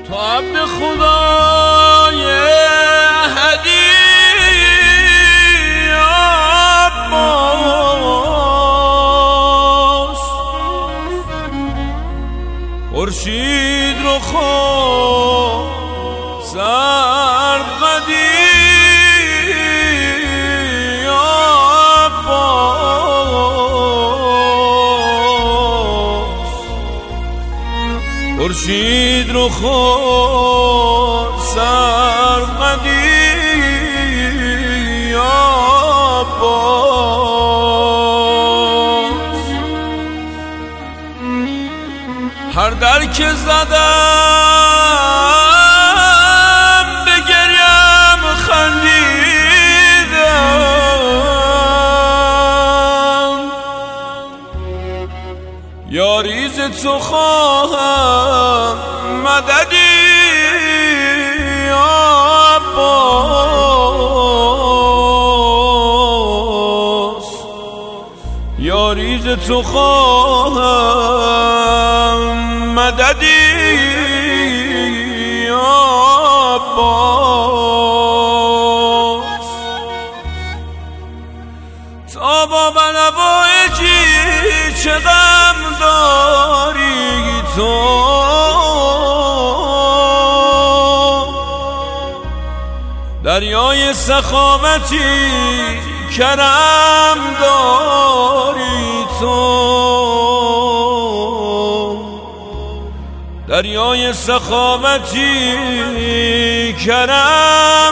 تو عبد خدای احدی عباس، خورشید رو خواه سرد قدی عباس، خورشید رو خواه سرد قدی عباس. هر در که زدم به گریم خندیدم، یاری ز تو خواهم مددی عباس، یاری ز تو خواهم مددی عباس. تا با بلوایجی چه غم داری تو، دریای سخاوتی کرم داری تو، دریای سخاوتی کرم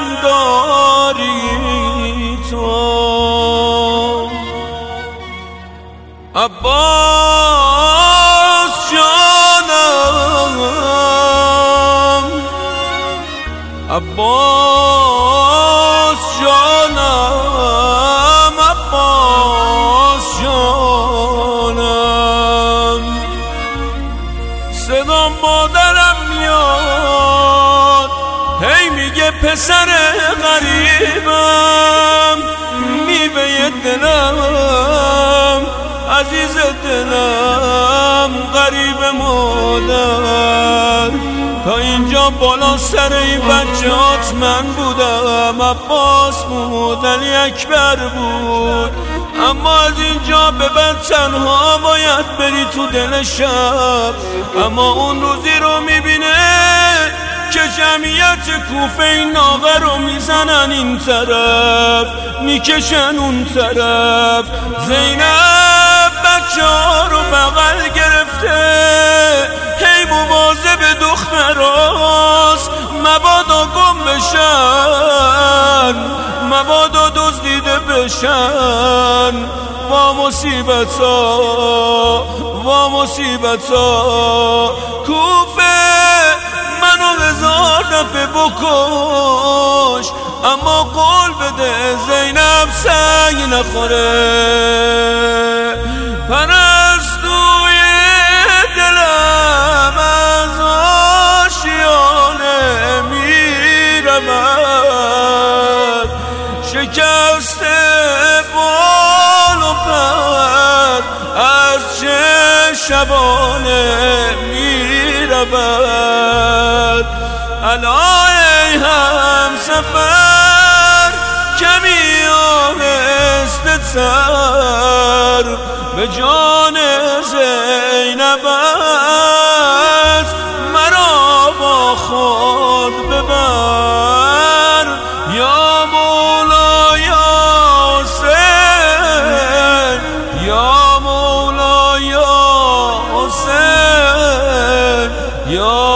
داری تو. عباس جانم، عباس جانم، عباس جانم. صدا مادرم میاد هی میگه پسر غریبم، میوه دلم عزیز دلم غریب مادر. تا اینجا بالا سر این بچهات من بودم، عباس بود، علی اکبر بود، اما از اینجا به بعد تنها باید بری تو دل شب. اما اون روزی رو میبینه که جمعیت کوفه این ناقه رو میزنن این طرف میکشن اون طرف. زینب بچه ها رو بغل گرفته هی مواظب دختراست، مبادا گم بشن، مبادا دزدیده بشن. وا مصیبت ها، وا مصیبت ها، کوفه منو 1000 دفعه بکش، اما قول بده زینب سنگ نخوره. پرستوی دلم از آشیانه میرود، شکسته بال و پر از چه شبانه میرود. الا ای هم سفر کمی آهسته تر، به جان زینبت مرا با خود ببر. یا مولا یا حسین، یا مولا یا حسین، یا